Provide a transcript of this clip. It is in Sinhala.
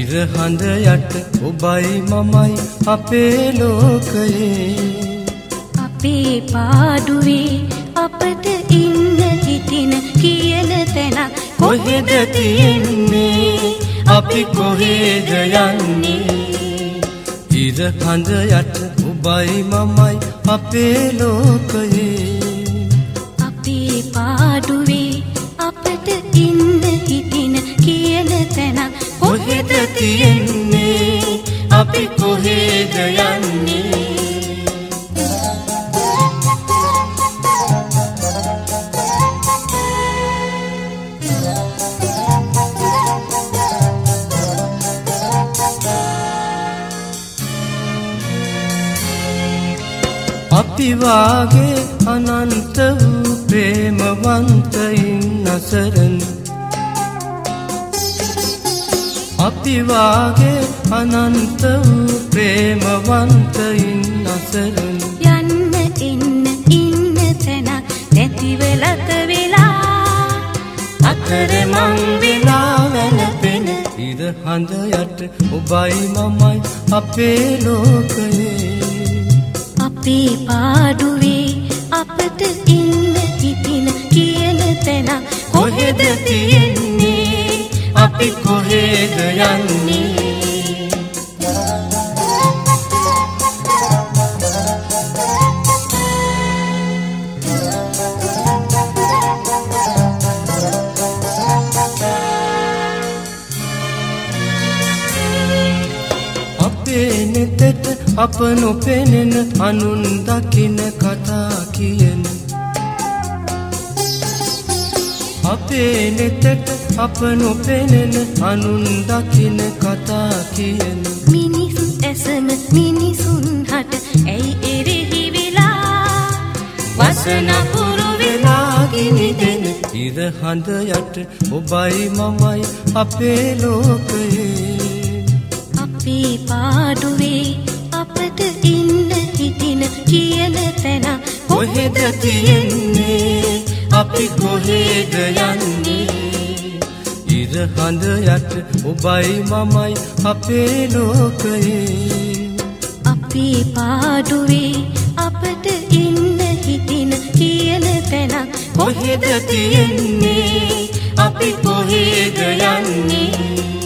ඉර හඳ යට ඔබයි මමයි අපේ ලෝකයේ අපේ පාඩුවේ අපට ඉන්න හිටින කියන තැන කොහෙද තියෙන්නේ අපි කොහෙද යන්නේ ඉර හඳ යට ඔබයි මමයි අපේ ලෝකයේ අපේ පාඩුවේ අපට ඉන්න හිටින කියන තැන කොහෙද තියෙන්නේ අපි කොහෙද යන්නේ අපි වාගේ අනන්ත වූ ප්‍රේමවන්තයින් අසරණ අපි වාගේ අනන්ත වූ ප්‍රේමවන්තයින් අසරණ යන්න එන්න ඉන්න තැන නැතිවලත වෙලා අතර මං වෙලා වැළපෙන ඉර හඳ යට ඔබයි මමයි අපේ ලෝකයේ අපේ පාඩුවේ අපට ඉන්න හිටින කියන තැන කොහෙද තියෙන්නේ අපි කොහෙද යන්නේ අපේ නෙතට අප නොපෙනෙන අනුන් දකින කතා කියන අපේ නෙතට අප නොපෙනෙන අනුන් දකින කතා කියන මිනිසුන් ඇසම මිනිසුන් හට ඇයි එරෙහි වෙලා වසනපුරු වෙලා ගිනිදෙන ඉර හඳ යට ඔබයි මමයි අපේ ලෝකයේ අපේ පාඩුවේ අපට ඉන්න හිටින කියන තැන කොහෙද තියෙන්නේ අපි කොහෙද යන්නේ ඉර හඳ යට ඔබයි මමයි අපේ ලෝකයේ අපේ පාඩුවේ අපට ඉන්න හිටින කියන තැන කොහෙද තියෙන්නේ අපි කොහෙද යන්නේ